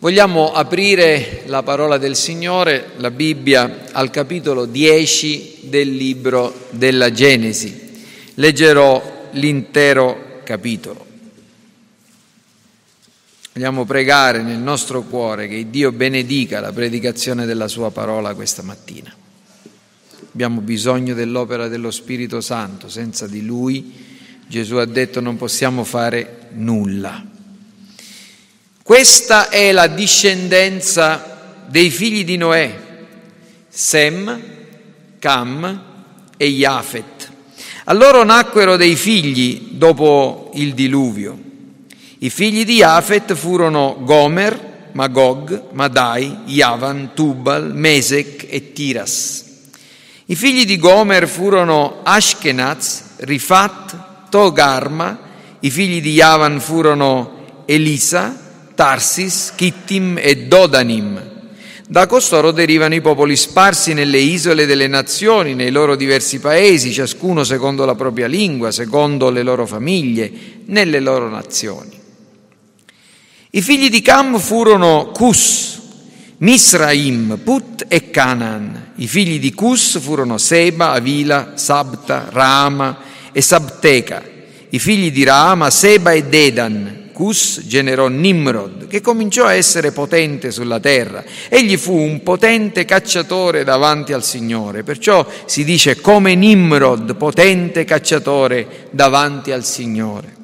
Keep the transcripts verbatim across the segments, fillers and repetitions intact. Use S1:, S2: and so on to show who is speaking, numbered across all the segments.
S1: Vogliamo aprire la parola del Signore, la Bibbia, al capitolo dieci del libro della Genesi. Leggerò l'intero capitolo. Vogliamo pregare nel nostro cuore che Dio benedica la predicazione della sua parola questa mattina. Abbiamo bisogno dell'opera dello Spirito Santo, senza di Lui, Gesù ha detto, non possiamo fare nulla. Questa è la discendenza dei figli di Noè, Sem, Cam e Jafet. A loro nacquero dei figli dopo il diluvio. I figli di Jafet furono Gomer, Magog, Madai, Javan, Tubal, Mesec e Tiras. I figli di Gomer furono Ashkenaz, Rifat, Togarma. I figli di Javan furono Elisa, Tarsis, Kittim e Dodanim. Da costoro derivano i popoli sparsi nelle isole delle nazioni, nei loro diversi paesi, ciascuno secondo la propria lingua, secondo le loro famiglie, nelle loro nazioni. I figli di Cam furono Cus, Misraim, Put e Canaan. I figli di Cus furono Seba, Avila, Sabta, Raama e Sabteca. I figli di Raama, Seba e Dedan. Cus generò Nimrod, che cominciò a essere potente sulla terra. Egli fu un potente cacciatore davanti al Signore, perciò si dice come Nimrod, potente cacciatore davanti al Signore.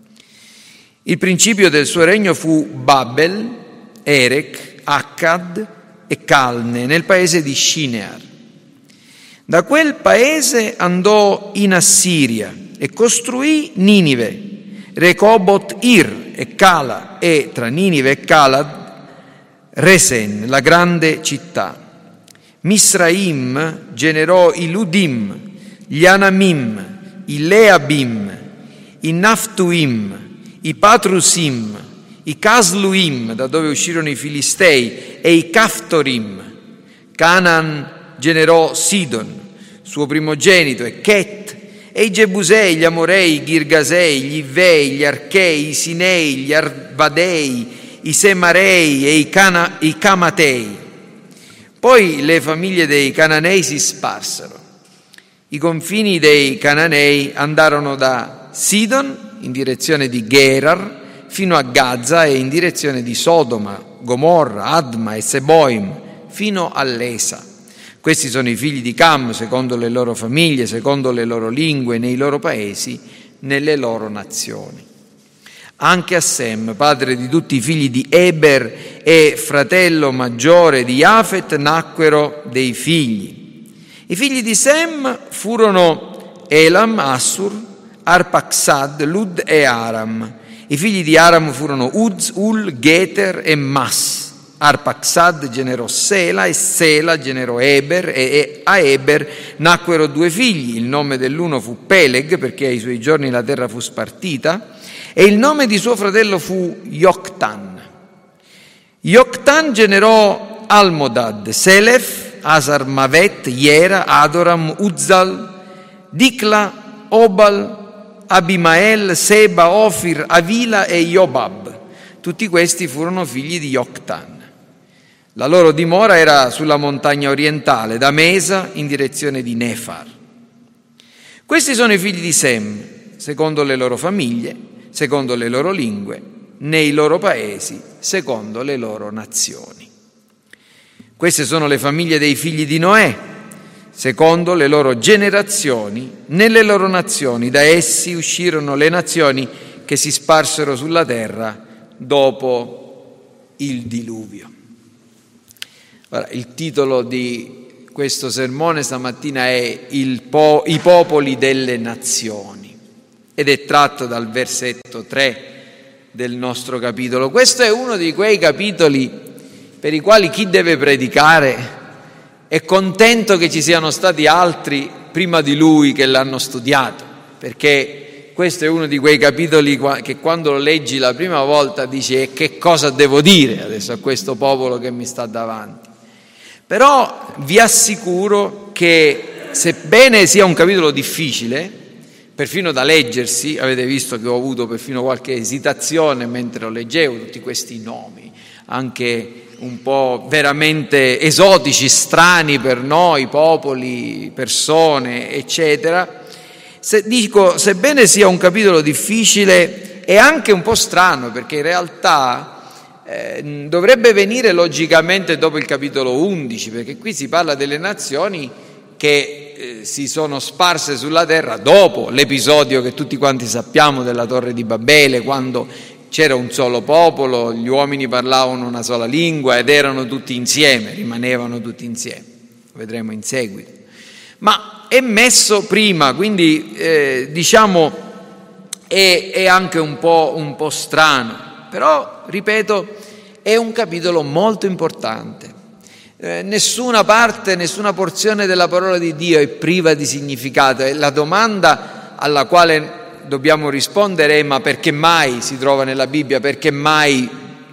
S1: Il principio del suo regno fu Babel, Erech, Akkad e Calne, nel paese di Shinear. Da quel paese andò in Assiria e costruì Ninive, Recobot Ir e Cala e tra Ninive e Calad Resen, la grande città. Misraim generò i Ludim, gli Anamim, i Leabim, i Naftuim, i Patrusim, i Casluim, da dove uscirono i Filistei, e i Caftorim. Canaan generò Sidon, suo primogenito, e Chet, e i Gebusei, gli Amorei, i Girgasei, gli Ivei, gli Archei, i Sinei, gli Arvadei, i Semarei e i, Cana- i Camatei. Poi le famiglie dei Cananei si sparsero. I confini dei Cananei andarono da Sidon in direzione di Gerar fino a Gaza e in direzione di Sodoma, Gomorra, Adma e Seboim fino all'Esa. Questi sono i figli di Cam, secondo le loro famiglie, secondo le loro lingue, nei loro paesi, nelle loro nazioni. Anche a Sem, padre di tutti i figli di Eber e fratello maggiore di Jafet, nacquero dei figli. I figli di Sem furono Elam, Assur, Arpaxad, Lud e Aram. I figli di Aram furono Uz, Ul, Geter e Mas. Arpaxad generò Sela e Sela generò Eber e a Eber nacquero due figli. Il nome dell'uno fu Peleg, perché ai suoi giorni la terra fu spartita, e il nome di suo fratello fu Yoktan. Yoktan generò Almodad, Selef, Asarmavet, Iera, Adoram, Uzzal, Dikla, Obal, Abimael, Seba, Ofir, Avila e Jobab. Tutti questi furono figli di Yoktan. La loro dimora era sulla montagna orientale, da Mesa in direzione di Nefar. Questi sono i figli di Sem, secondo le loro famiglie, secondo le loro lingue, nei loro paesi, secondo le loro nazioni. Queste sono le famiglie dei figli di Noè, secondo le loro generazioni, nelle loro nazioni. Da essi uscirono le nazioni che si sparsero sulla terra dopo il diluvio. Ora, il titolo di questo sermone stamattina è il po- I popoli delle nazioni ed è tratto dal versetto tre del nostro capitolo. Questo è uno di quei capitoli per i quali chi deve predicare è contento che ci siano stati altri prima di lui che l'hanno studiato, perché questo è uno di quei capitoli che quando lo leggi la prima volta dici e che cosa devo dire adesso a questo popolo che mi sta davanti. Però vi assicuro che sebbene sia un capitolo difficile, perfino da leggersi. Avete visto che ho avuto perfino qualche esitazione mentre lo leggevo, tutti questi nomi, anche un po' veramente esotici, strani per noi, popoli, persone, eccetera. Se, dico, sebbene sia un capitolo difficile, è anche un po' strano, perché in realtà eh, dovrebbe venire logicamente dopo il capitolo undici, perché qui si parla delle nazioni che eh, si sono sparse sulla terra dopo l'episodio che tutti quanti sappiamo della Torre di Babele, quando c'era un solo popolo, gli uomini parlavano una sola lingua ed erano tutti insieme, rimanevano tutti insieme. Lo vedremo in seguito. Ma è messo prima, quindi eh, diciamo è, è anche un po', un po' strano, però, ripeto, è un capitolo molto importante. Eh, nessuna parte, nessuna porzione della parola di Dio è priva di significato, e la domanda alla quale dobbiamo rispondere è: ma perché mai si trova nella Bibbia? Perché mai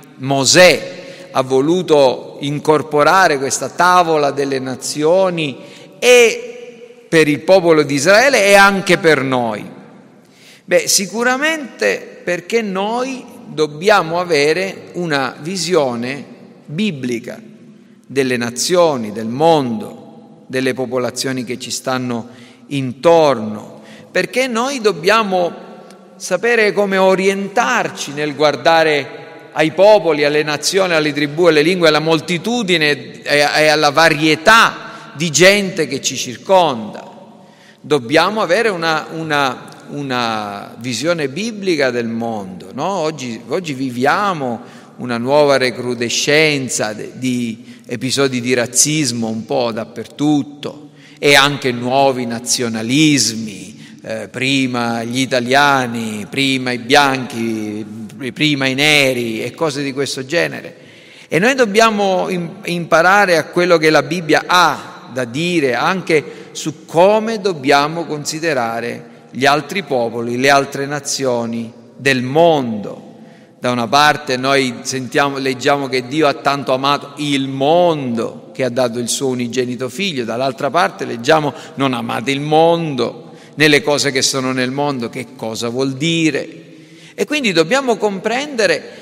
S1: Mosè ha voluto incorporare questa tavola delle nazioni e per il popolo di Israele e anche per noi? Beh, sicuramente perché noi dobbiamo avere una visione biblica delle nazioni, del mondo, delle popolazioni che ci stanno intorno, perché noi dobbiamo sapere come orientarci nel guardare ai popoli, alle nazioni, alle tribù, alle lingue, alla moltitudine e alla varietà di gente che ci circonda. Dobbiamo avere una, una, una visione biblica del mondo, no? Oggi, oggi viviamo una nuova recrudescenza di episodi di razzismo un po' dappertutto, e anche nuovi nazionalismi. Eh, prima gli italiani, prima i bianchi, prima i neri e cose di questo genere. E noi dobbiamo imparare a quello che la Bibbia ha da dire anche su come dobbiamo considerare gli altri popoli, le altre nazioni del mondo. Da una parte noi sentiamo, leggiamo che Dio ha tanto amato il mondo che ha dato il suo unigenito figlio, dall'altra parte leggiamo: non amate il mondo nelle cose che sono nel mondo. Che cosa vuol dire? E quindi dobbiamo comprendere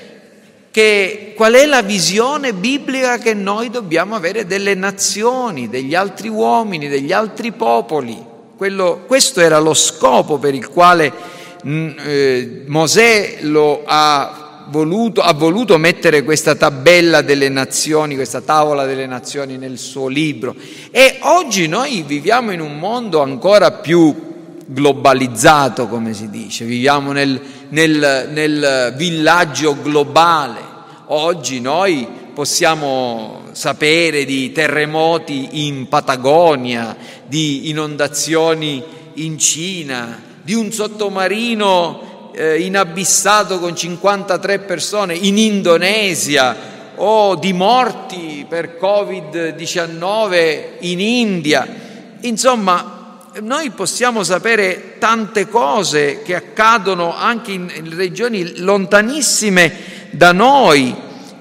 S1: che qual è la visione biblica che noi dobbiamo avere delle nazioni, degli altri uomini, degli altri popoli. Quello, questo era lo scopo per il quale mh, eh, Mosè lo ha voluto, ha voluto mettere questa tabella delle nazioni, questa tavola delle nazioni nel suo libro. E oggi noi viviamo in un mondo ancora più globalizzato, come si dice, viviamo nel, nel, nel villaggio globale. Oggi noi possiamo sapere di terremoti in Patagonia, di inondazioni in Cina, di un sottomarino eh, inabissato con cinquantatré persone in Indonesia, o di morti per covid diciannove in India. Insomma, noi possiamo sapere tante cose che accadono anche in, in regioni lontanissime da noi,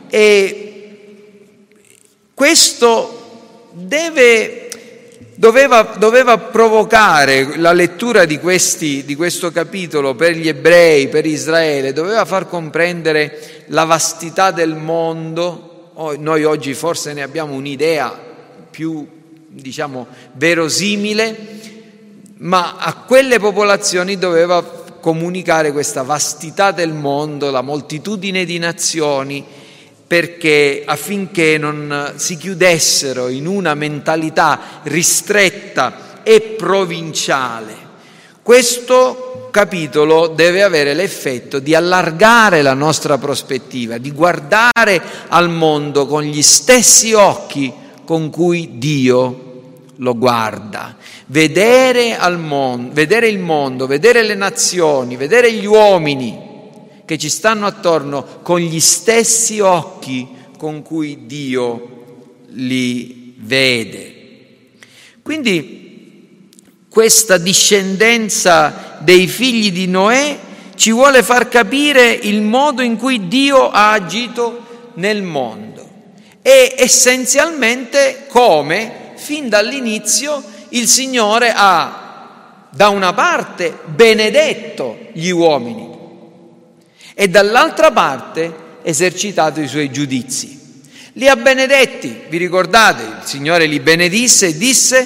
S1: e questo deve, doveva, doveva provocare la lettura di, questi, di questo capitolo per gli ebrei, per Israele, doveva far comprendere la vastità del mondo. Oh, noi oggi forse ne abbiamo un'idea più, diciamo, verosimile, ma a quelle popolazioni doveva comunicare questa vastità del mondo, la moltitudine di nazioni, perché affinché non si chiudessero in una mentalità ristretta e provinciale. Questo capitolo deve avere l'effetto di allargare la nostra prospettiva, di guardare al mondo con gli stessi occhi con cui Dio lo guarda. Vedere, al mondo, vedere il mondo, vedere le nazioni, vedere gli uomini che ci stanno attorno con gli stessi occhi con cui Dio li vede. Quindi questa discendenza dei figli di Noè ci vuole far capire il modo in cui Dio ha agito nel mondo e essenzialmente come fin dall'inizio il Signore ha da una parte benedetto gli uomini e dall'altra parte esercitato i suoi giudizi. Li ha benedetti, vi ricordate? Il Signore li benedisse e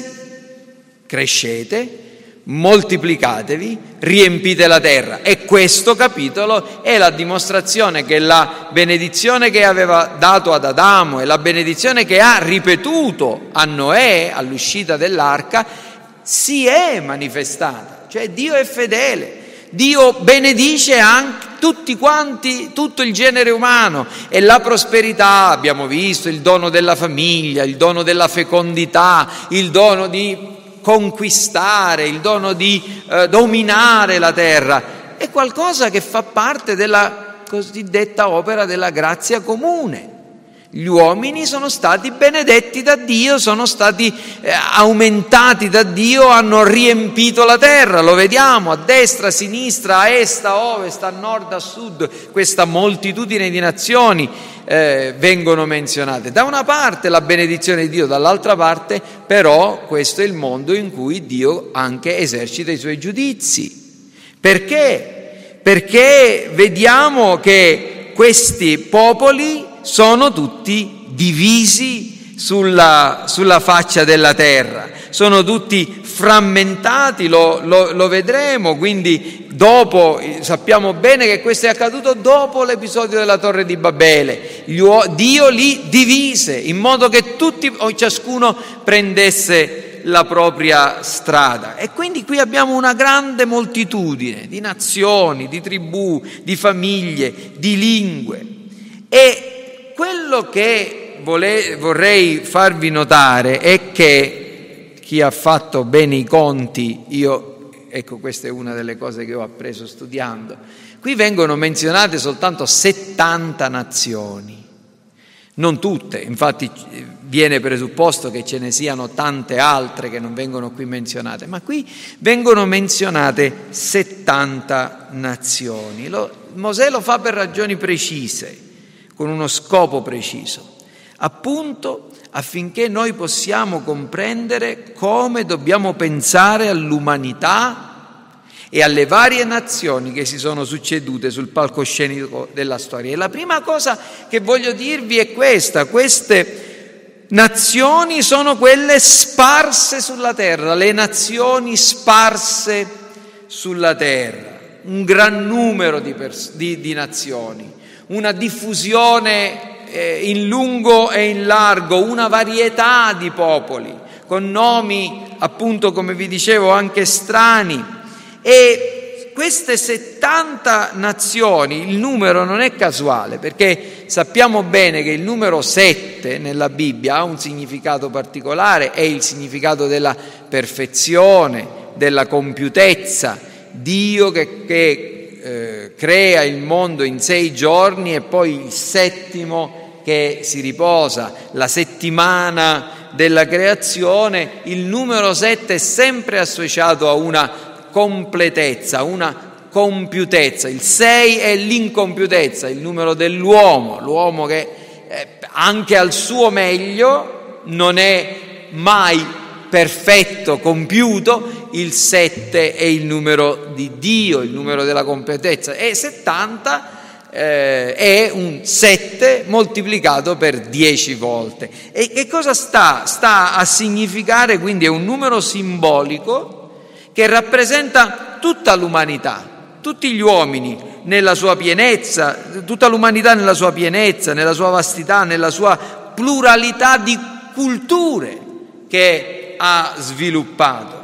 S1: disse: crescete, moltiplicatevi, riempite la terra. E questo capitolo è la dimostrazione che la benedizione che aveva dato ad Adamo e la benedizione che ha ripetuto a Noè all'uscita dell'arca si è manifestata. Cioè Dio è fedele, Dio benedice anche tutti quanti, tutto il genere umano, e la prosperità, abbiamo visto, il dono della famiglia, il dono della fecondità, il dono di conquistare, il dono di eh, dominare la terra, è qualcosa che fa parte della cosiddetta opera della grazia comune. Gli uomini sono stati benedetti da Dio, sono stati eh, aumentati da Dio, hanno riempito la terra, lo vediamo a destra, a sinistra, a est, a ovest, a nord, a sud, questa moltitudine di nazioni eh, vengono menzionate. Da una parte la benedizione di Dio, dall'altra parte però questo è il mondo in cui Dio anche esercita i suoi giudizi. Perché? Perché vediamo che questi popoli sono tutti divisi sulla, sulla faccia della terra, sono tutti frammentati, lo, lo, lo vedremo, quindi dopo, sappiamo bene che questo è accaduto dopo l'episodio della Torre di Babele. Dio li divise in modo che tutti o ciascuno prendesse la propria strada, e quindi qui abbiamo una grande moltitudine di nazioni, di tribù, di famiglie, di lingue. E quello che vole, vorrei farvi notare è che chi ha fatto bene i conti, io, ecco, questa è una delle cose che ho appreso studiando, qui vengono menzionate soltanto settanta nazioni, non tutte, infatti viene presupposto che ce ne siano tante altre che non vengono qui menzionate, ma qui vengono menzionate settanta nazioni. Lo, Mosè lo fa per ragioni precise, con uno scopo preciso, appunto affinché noi possiamo comprendere come dobbiamo pensare all'umanità e alle varie nazioni che si sono succedute sul palcoscenico della storia. E la prima cosa che voglio dirvi è questa: queste nazioni sono quelle sparse sulla terra, le nazioni sparse sulla terra, un gran numero di, pers- di, di nazioni, una diffusione eh, in lungo e in largo, una varietà di popoli, con nomi appunto, come vi dicevo, anche strani. E queste settanta nazioni, il numero non è casuale, perché sappiamo bene che il numero sette nella Bibbia ha un significato particolare, è il significato della perfezione, della compiutezza. Dio che, che Eh, crea il mondo in sei giorni e poi il settimo che si riposa, la settimana della creazione. Il numero sette è sempre associato a una completezza, una compiutezza. Il sei è l'incompiutezza, il numero dell'uomo, l'uomo che eh, anche al suo meglio non è mai perfetto, compiuto. Il sette è il numero di Dio, il numero della completezza, e settanta eh, è un sette moltiplicato per dieci volte. E che cosa sta? Sta a significare, quindi è un numero simbolico che rappresenta tutta l'umanità, tutti gli uomini nella sua pienezza, tutta l'umanità nella sua pienezza, nella sua vastità, nella sua pluralità di culture che ha sviluppato.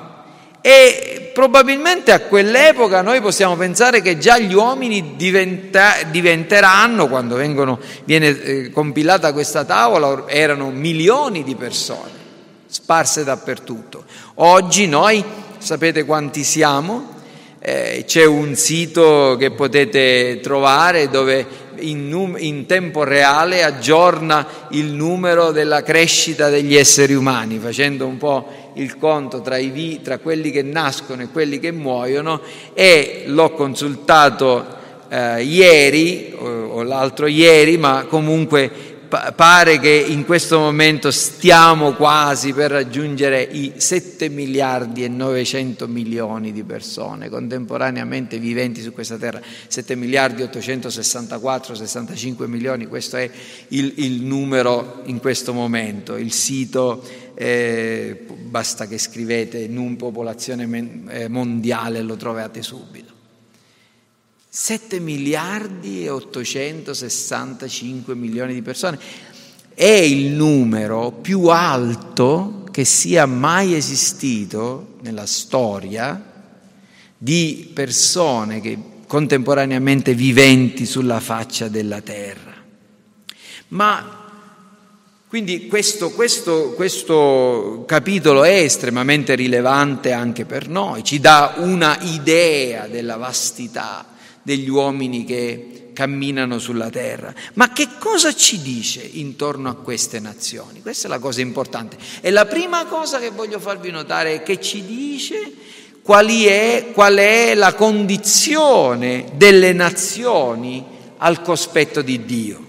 S1: E probabilmente a quell'epoca noi possiamo pensare che già gli uomini diventa, diventeranno, quando vengono, viene eh, compilata questa tavola, erano milioni di persone sparse dappertutto. Oggi noi sapete quanti siamo? Eh, c'è un sito che potete trovare dove in, num- in tempo reale aggiorna il numero della crescita degli esseri umani, facendo un po' il conto tra, i vi- tra quelli che nascono e quelli che muoiono, e l'ho consultato eh, ieri o, o l'altro ieri, ma comunque pare che in questo momento stiamo quasi per raggiungere i sette miliardi e novecento milioni di persone contemporaneamente viventi su questa terra. sette miliardi ottocentosessantaquattro sessantacinque milioni, questo è il, il numero in questo momento. Il sito, eh, basta che scrivete N U M popolazione mondiale, lo trovate subito. sette miliardi e ottocentosessantacinque milioni di persone è il numero più alto che sia mai esistito nella storia di persone che contemporaneamente viventi sulla faccia della terra. Ma quindi questo, questo, questo capitolo è estremamente rilevante anche per noi, ci dà una idea della vastità degli uomini che camminano sulla terra. Ma che cosa ci dice intorno a queste nazioni? Questa è la cosa importante. E la prima cosa che voglio farvi notare è che ci dice quali è, qual è la condizione delle nazioni al cospetto di Dio.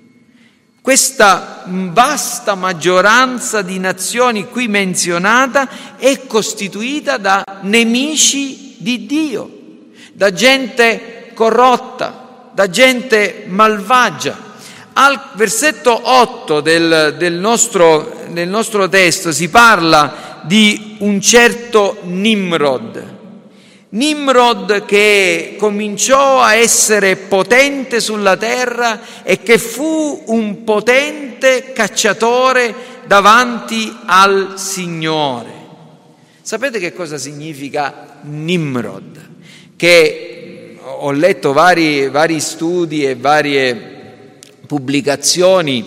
S1: Questa vasta maggioranza di nazioni qui menzionata è costituita da nemici di Dio, da gente corrotta, da gente malvagia. Al versetto otto del, del, nostro, del nostro testo si parla di un certo Nimrod. Nimrod che cominciò a essere potente sulla terra e che fu un potente cacciatore davanti al Signore. Sapete che cosa significa Nimrod? Che ho letto vari, vari studi e varie pubblicazioni,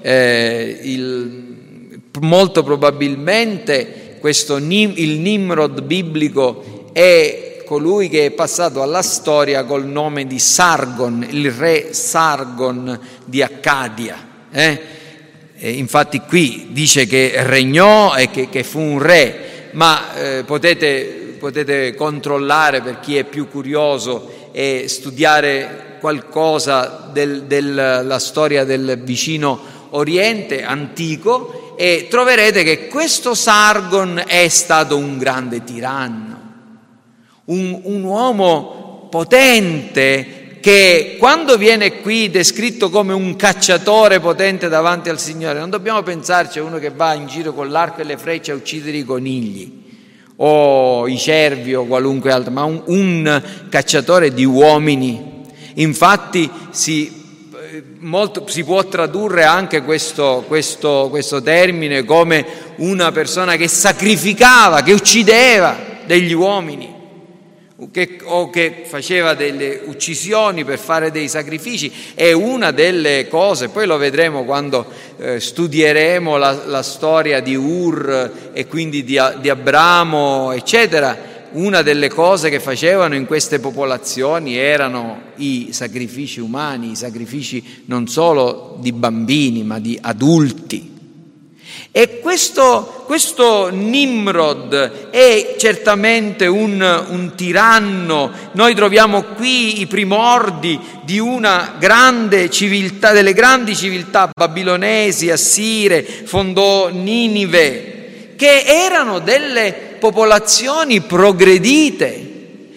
S1: eh, il, molto probabilmente questo, il Nimrod biblico è colui che è passato alla storia col nome di Sargon, il re Sargon di Accadia. Eh? E infatti qui dice che regnò e che, che fu un re, ma eh, potete, potete controllare, per chi è più curioso, e studiare qualcosa del, della storia del vicino Oriente antico, e troverete che questo Sargon è stato un grande tiranno, un, un uomo potente che quando viene qui descritto come un cacciatore potente davanti al Signore, non dobbiamo pensarci a uno che va in giro con l'arco e le frecce a uccidere i conigli o i cervi o qualunque altro, ma un, un cacciatore di uomini. Infatti si, molto, si può tradurre anche questo, questo, questo termine come una persona che sacrificava, che uccideva degli uomini, che, o che faceva delle uccisioni per fare dei sacrifici. È una delle cose, poi lo vedremo quando eh, studieremo la, la storia di Ur e quindi di, di Abramo, eccetera. Una delle cose che facevano in queste popolazioni erano i sacrifici umani, i sacrifici non solo di bambini ma di adulti. E questo, questo Nimrod è certamente un, un tiranno. Noi troviamo qui i primordi di una grande civiltà, delle grandi civiltà babilonesi, assire, fondò Ninive, che erano delle popolazioni progredite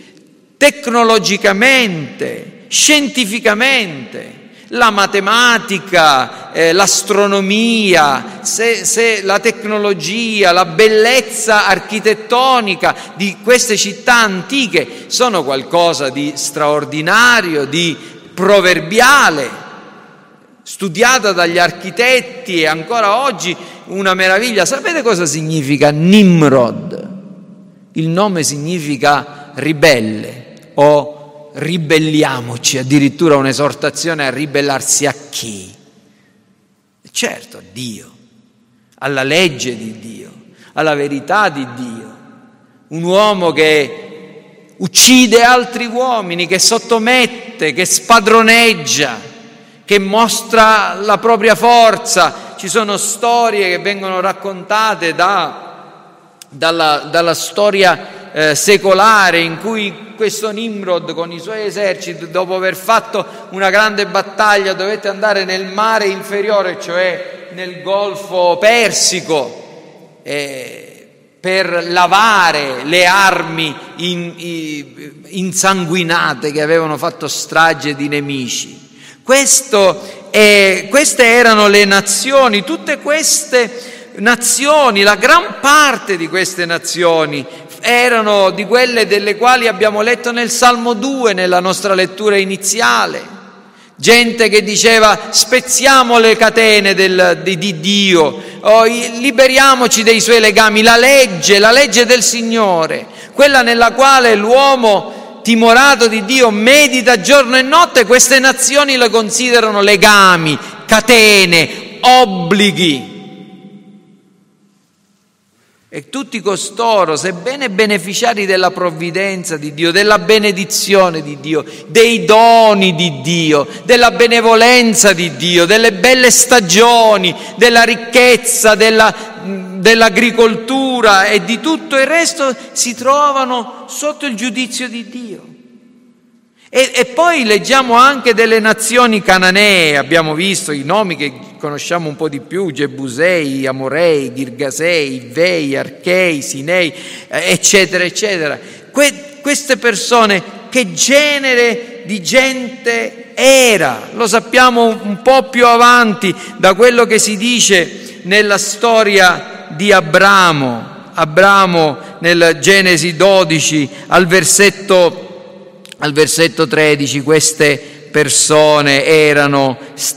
S1: tecnologicamente, scientificamente. La matematica, eh, l'astronomia, se, se la tecnologia, la bellezza architettonica di queste città antiche sono qualcosa di straordinario, di proverbiale, studiata dagli architetti e ancora oggi una meraviglia. Sapete cosa significa Nimrod? Il nome significa ribelle o ribelliamoci, addirittura un'esortazione a ribellarsi a chi? Certo, a Dio, alla legge di Dio, alla verità di Dio. Un uomo che uccide altri uomini, che sottomette, che spadroneggia, che mostra la propria forza. Ci sono storie che vengono raccontate da, dalla, dalla storia eh, secolare in cui questo Nimrod con i suoi eserciti, dopo aver fatto una grande battaglia, dovette andare nel mare inferiore, cioè nel Golfo Persico, eh, per lavare le armi in, in, insanguinate che avevano fatto strage di nemici. Questo è, queste erano le nazioni, tutte queste nazioni, la gran parte di queste nazioni erano di quelle delle quali abbiamo letto nel Salmo due, nella nostra lettura iniziale. Gente che diceva: spezziamo le catene del, di, di Dio, oh, liberiamoci dei suoi legami. La legge, la legge del Signore, quella nella quale l'uomo timorato di Dio medita giorno e notte, queste nazioni le considerano legami, catene, obblighi. E tutti costoro, sebbene beneficiari della provvidenza di Dio, della benedizione di Dio, dei doni di Dio, della benevolenza di Dio, delle belle stagioni, della ricchezza, della, dell'agricoltura e di tutto il resto, si trovano sotto il giudizio di Dio. E, e poi leggiamo anche delle nazioni cananee, abbiamo visto i nomi che conosciamo un po' di più: Gebusei, Amorei, Girgasei, Ivei, Archei, Sinei, eccetera, eccetera. Que- queste persone, che genere di gente era? Lo sappiamo un po' più avanti da quello che si dice nella storia di Abramo. Abramo nel Genesi dodici, al versetto Al versetto tredici, queste persone erano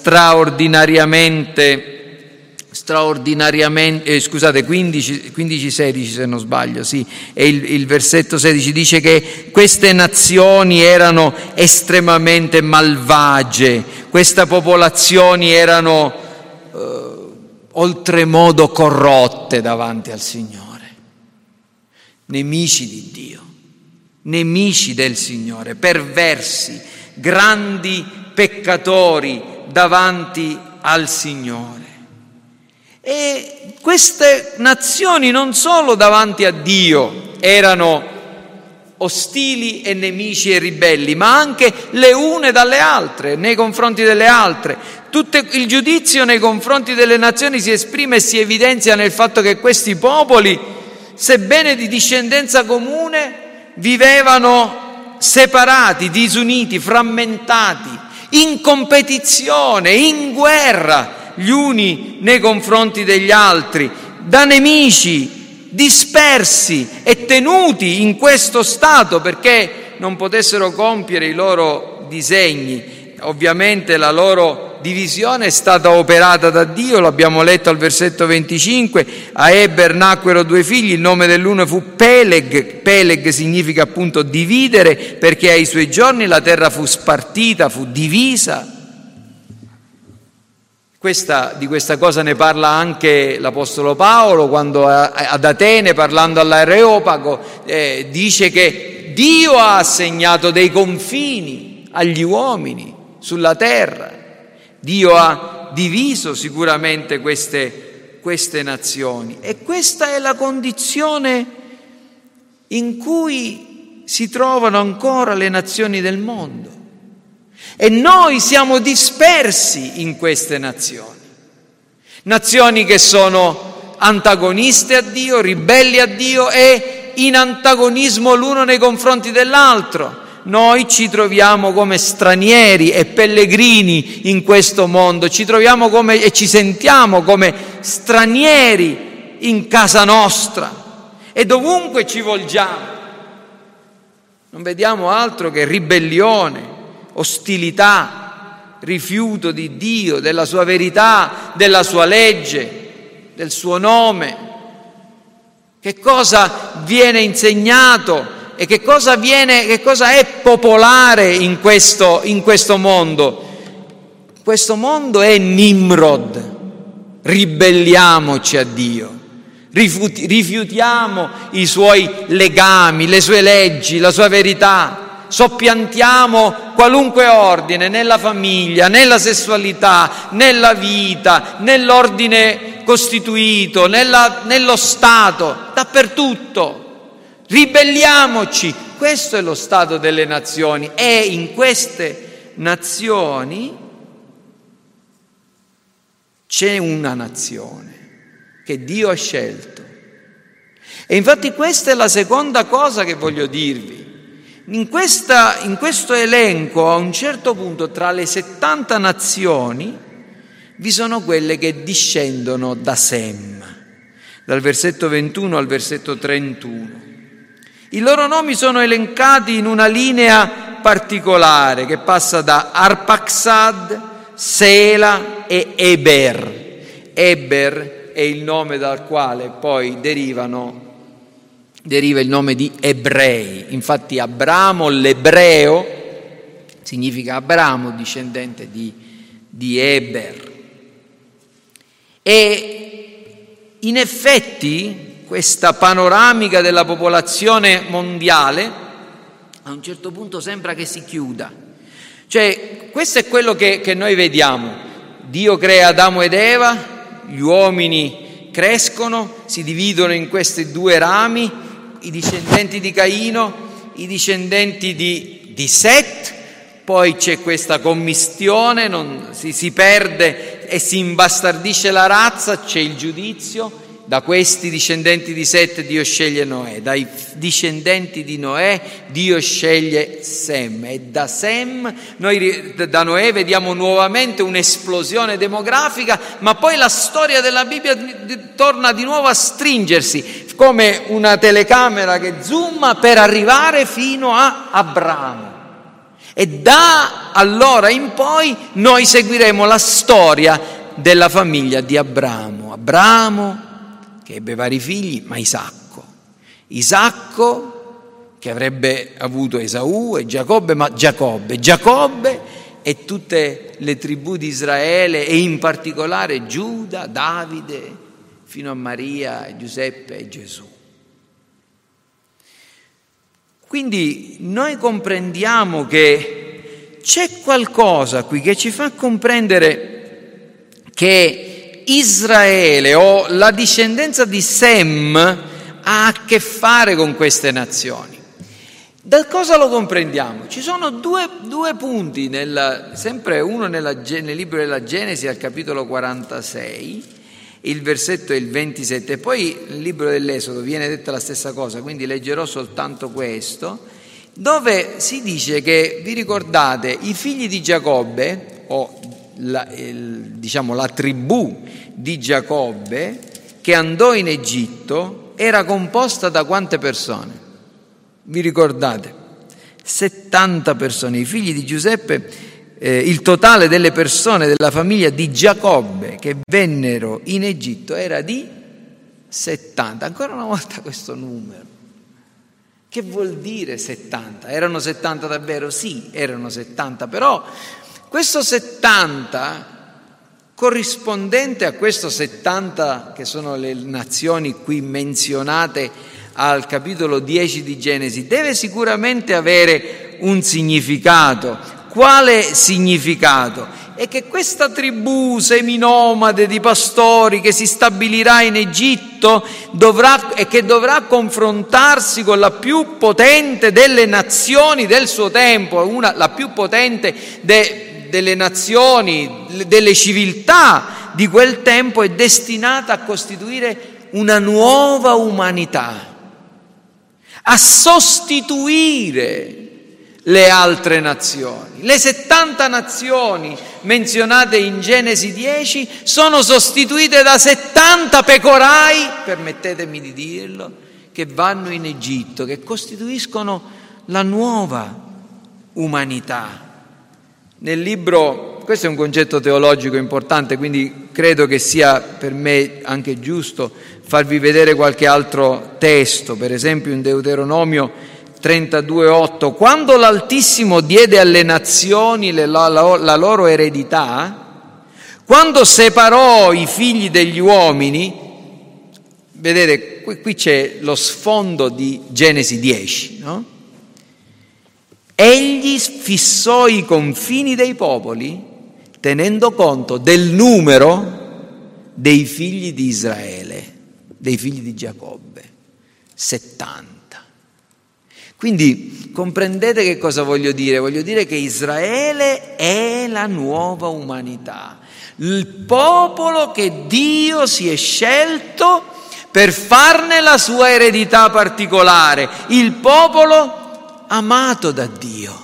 S1: straordinariamente, straordinariamente eh, scusate, quindici, quindici sedici se non sbaglio, sì, e il, il versetto sedici dice che queste nazioni erano estremamente malvagie, queste popolazioni erano eh, oltremodo corrotte davanti al Signore, nemici di Dio. Nemici del Signore, perversi, grandi peccatori davanti al Signore. E queste nazioni non solo davanti a Dio erano ostili e nemici e ribelli, ma anche le une dalle altre, nei confronti delle altre. Tutto il giudizio nei confronti delle nazioni si esprime e si evidenzia nel fatto che questi popoli, sebbene di discendenza comune, vivevano separati, disuniti, frammentati, in competizione, in guerra gli uni nei confronti degli altri, da nemici, dispersi e tenuti in questo stato perché non potessero compiere i loro disegni. Ovviamente la loro divisione è stata operata da Dio, lo abbiamo letto al versetto venticinque. A Eber nacquero due figli, il nome dell'uno fu Peleg. Peleg significa appunto dividere, perché ai suoi giorni la terra fu spartita, fu divisa. Questa, di questa cosa ne parla anche l'Apostolo Paolo quando ad Atene, parlando all'Areopago, eh, dice che Dio ha assegnato dei confini agli uomini sulla terra. Dio ha diviso sicuramente queste, queste nazioni, e questa è la condizione in cui si trovano ancora le nazioni del mondo, e noi siamo dispersi in queste nazioni, nazioni che sono antagoniste a Dio, ribelli a Dio e in antagonismo l'uno nei confronti dell'altro. Noi ci troviamo come stranieri e pellegrini in questo mondo, ci troviamo come e ci sentiamo come stranieri in casa nostra, e dovunque ci volgiamo non vediamo altro che ribellione, ostilità, rifiuto di Dio, della sua verità, della sua legge, del suo nome. Che cosa viene insegnato e che cosa viene, che cosa è popolare in questo, in questo mondo? Questo mondo è Nimrod. Ribelliamoci a Dio, rifiuti, rifiutiamo i suoi legami, le sue leggi, la sua verità, soppiantiamo qualunque ordine nella famiglia, nella sessualità, nella vita, nell'ordine costituito, nella, nello Stato, dappertutto. ribelliamoci. Questo è lo stato delle nazioni, e in queste nazioni c'è una nazione che Dio ha scelto. E infatti questa è la seconda cosa che voglio dirvi. In, questa, in questo elenco, a un certo punto, tra le settanta nazioni, vi sono quelle che discendono da Sem, dal versetto ventuno al versetto trentuno. I loro nomi sono elencati in una linea particolare che passa da Arpachsad, Sela e Eber. Eber è il nome dal quale poi derivano deriva il nome di ebrei. Infatti Abramo, l'ebreo, significa Abramo, discendente di, di Eber. E in effetti questa panoramica della popolazione mondiale a un certo punto sembra che si chiuda. Cioè, questo è quello che, che noi vediamo. Dio crea Adamo ed Eva, gli uomini crescono, si dividono in questi due rami, i discendenti di Caino, i discendenti di, di Set, poi c'è questa commistione, non, si, si perde e si imbastardisce la razza, c'è il giudizio. Da questi discendenti di Set Dio sceglie Noè, dai discendenti di Noè Dio sceglie Sem, e da Sem, noi da Noè vediamo nuovamente un'esplosione demografica, ma poi la storia della Bibbia torna di nuovo a stringersi come una telecamera che zooma per arrivare fino a Abramo. E da allora in poi noi seguiremo la storia della famiglia di Abramo. Abramo che ebbe vari figli, ma Isacco. Isacco che avrebbe avuto Esaù e Giacobbe, ma Giacobbe. Giacobbe e tutte le tribù di Israele, e in particolare Giuda, Davide, fino a Maria, Giuseppe e Gesù. Quindi noi comprendiamo che c'è qualcosa qui che ci fa comprendere che Israele o la discendenza di Sem ha a che fare con queste nazioni. Da cosa lo comprendiamo? Ci sono due, due punti, nel, sempre uno nella, nel libro della Genesi al capitolo quarantasei, il versetto è il ventisette, e poi nel libro dell'Esodo viene detta la stessa cosa, quindi leggerò soltanto questo, dove si dice che, vi ricordate, i figli di Giacobbe, o la, il, diciamo la tribù di Giacobbe che andò in Egitto, era composta da quante persone? Vi ricordate? settanta persone. I figli di Giuseppe, eh, il totale delle persone della famiglia di Giacobbe che vennero in Egitto era di settanta. Ancora una volta questo numero. Che vuol dire settanta? Erano settanta davvero? Sì, erano settanta, però questo settanta, corrispondente a questo settanta che sono le nazioni qui menzionate al capitolo dieci di Genesi, deve sicuramente avere un significato. Quale significato? È che questa tribù seminomade di pastori che si stabilirà in Egitto dovrà, e che dovrà confrontarsi con la più potente delle nazioni del suo tempo, una, la più potente de, delle nazioni, delle civiltà di quel tempo, è destinata a costituire una nuova umanità, a sostituire le altre nazioni. Le settanta nazioni menzionate in Genesi dieci sono sostituite da settanta pecorai, permettetemi di dirlo, che vanno in Egitto, che costituiscono la nuova umanità. Nel libro, questo è un concetto teologico importante, quindi credo che sia per me anche giusto farvi vedere qualche altro testo, per esempio in Deuteronomio trentadue otto, quando l'Altissimo diede alle nazioni la, la, la loro eredità, quando separò i figli degli uomini, vedete, qui, qui c'è lo sfondo di Genesi dieci, no? Egli fissò i confini dei popoli tenendo conto del numero dei figli di Israele, dei figli di Giacobbe, settanta. Quindi comprendete che cosa voglio dire? Voglio dire che Israele è la nuova umanità, il popolo che Dio si è scelto per farne la sua eredità particolare, il popolo amato da Dio.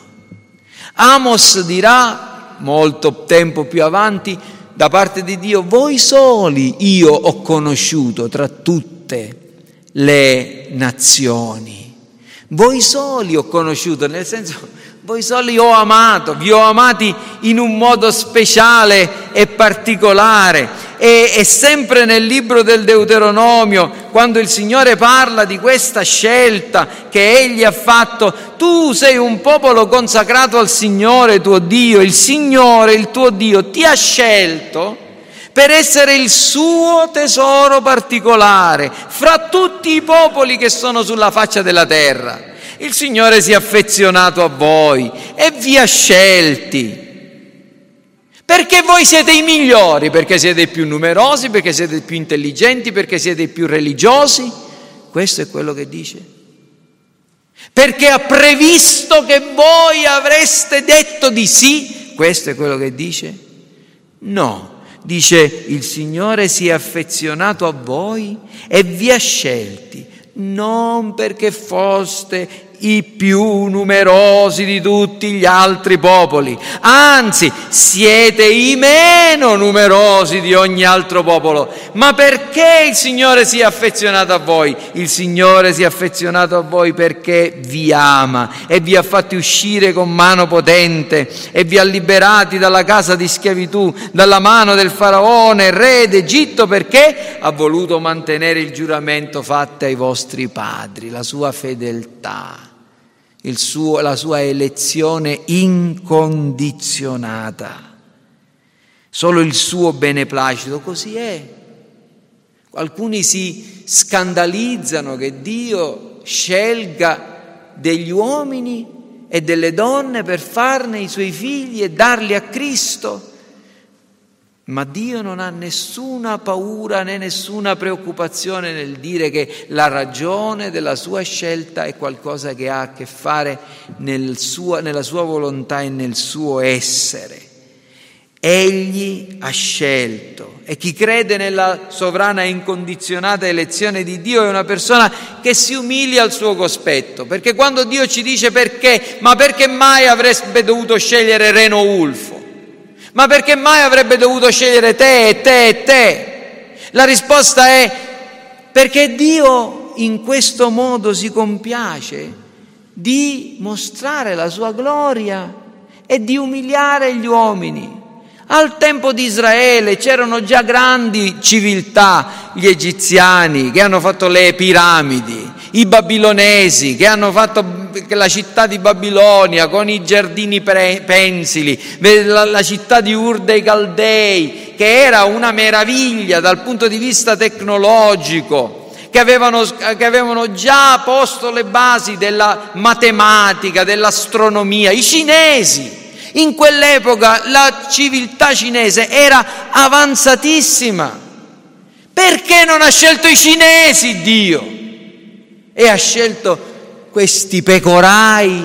S1: Amos dirà, molto tempo più avanti, da parte di Dio: voi soli io ho conosciuto tra tutte le nazioni. Voi soli ho conosciuto, nel senso, voi soli ho amato, vi ho amati in un modo speciale e particolare. E, e sempre nel libro del Deuteronomio, quando il Signore parla di questa scelta che Egli ha fatto: tu sei un popolo consacrato al Signore tuo Dio, il Signore, il tuo Dio, ti ha scelto per essere il suo tesoro particolare fra tutti i popoli che sono sulla faccia della terra. Il Signore si è affezionato a voi e vi ha scelti perché voi siete i migliori, perché siete i più numerosi, perché siete i più intelligenti, perché siete i più religiosi. Questo è quello che dice. Perché ha previsto che voi avreste detto di sì. Questo è quello che dice. No, dice: il Signore si è affezionato a voi e vi ha scelti, non perché foste i più numerosi di tutti gli altri popoli, anzi siete i meno numerosi di ogni altro popolo. Ma perché il Signore si è affezionato a voi? Il Signore si è affezionato a voi perché vi ama e vi ha fatti uscire con mano potente e vi ha liberati dalla casa di schiavitù, dalla mano del faraone, re d'Egitto, perché ha voluto mantenere il giuramento fatto ai vostri padri, la sua fedeltà. Il suo, la sua elezione incondizionata, solo il suo beneplacito. Così è. Alcuni si scandalizzano che Dio scelga degli uomini e delle donne per farne i suoi figli e darli a Cristo, ma Dio non ha nessuna paura né nessuna preoccupazione nel dire che la ragione della sua scelta è qualcosa che ha a che fare nel suo, nella sua volontà e nel suo essere. Egli ha scelto, e chi crede nella sovrana e incondizionata elezione di Dio è una persona che si umilia al suo cospetto, perché quando Dio ci dice perché, ma perché mai avrebbe dovuto scegliere Reno Ulfo? Ma perché mai avrebbe dovuto scegliere te e te e te? La risposta è perché Dio in questo modo si compiace di mostrare la sua gloria e di umiliare gli uomini. Al tempo di Israele c'erano già grandi civiltà, gli egiziani che hanno fatto le piramidi, i babilonesi che hanno fatto la città di Babilonia con i giardini pensili, la, la città di Ur dei Caldei, che era una meraviglia dal punto di vista tecnologico, che avevano, che avevano già posto le basi della matematica, dell'astronomia. I cinesi, in quell'epoca la civiltà cinese era avanzatissima. Perché non ha scelto i cinesi Dio? E ha scelto questi pecorai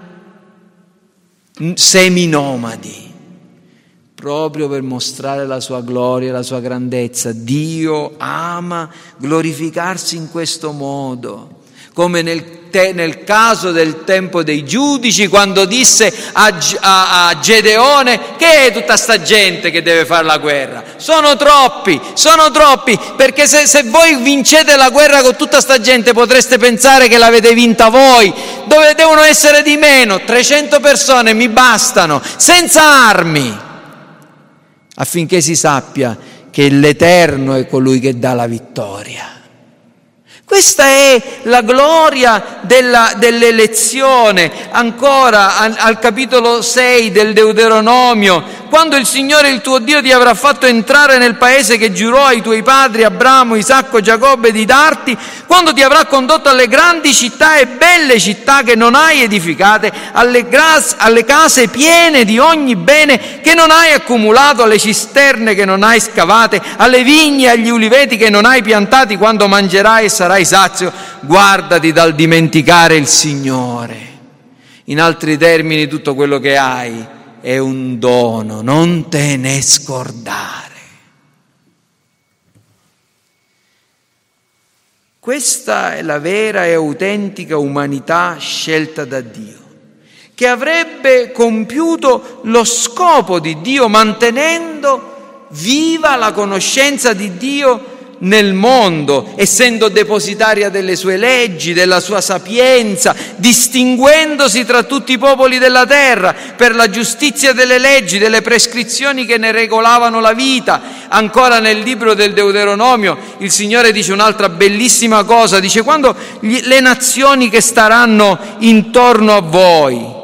S1: seminomadi, proprio per mostrare la sua gloria, la sua grandezza. Dio ama glorificarsi in questo modo, come nel, te, nel caso del tempo dei giudici, quando disse a, a, a Gedeone: che è tutta sta gente che deve fare la guerra? Sono troppi, sono troppi, perché se, se voi vincete la guerra con tutta sta gente potreste pensare che l'avete vinta voi, dove devono essere di meno, trecento persone mi bastano, senza armi, affinché si sappia che l'Eterno è colui che dà la vittoria. Questa è la gloria della, dell'elezione. Ancora al, al capitolo sei del Deuteronomio: quando il Signore il tuo Dio ti avrà fatto entrare nel paese che giurò ai tuoi padri Abramo, Isacco e Giacobbe di darti, quando ti avrà condotto alle grandi città e belle città che non hai edificate, alle, gras, alle case piene di ogni bene che non hai accumulato, alle cisterne che non hai scavate, alle vigne e agli uliveti che non hai piantati, quando mangerai e sarai sazio, guardati dal dimenticare il Signore. In altri termini, tutto quello che hai è un dono, non te ne scordare. Questa è la vera e autentica umanità scelta da Dio, che avrebbe compiuto lo scopo di Dio mantenendo viva la conoscenza di Dio nel mondo, essendo depositaria delle sue leggi, della sua sapienza, distinguendosi tra tutti i popoli della terra per la giustizia delle leggi, delle prescrizioni che ne regolavano la vita. Ancora nel libro del Deuteronomio il Signore dice un'altra bellissima cosa, dice: quando gli, le nazioni che staranno intorno a voi,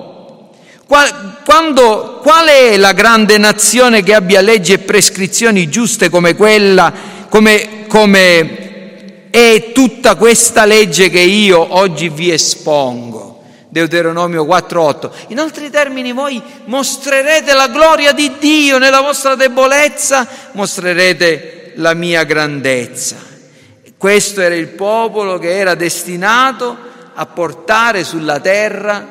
S1: quando, qual è la grande nazione che abbia leggi e prescrizioni giuste come quella, come come è tutta questa legge che io oggi vi espongo? Deuteronomio quattro otto. In altri termini, voi mostrerete la gloria di Dio nella vostra debolezza, mostrerete la mia grandezza. Questo era il popolo che era destinato a portare sulla terra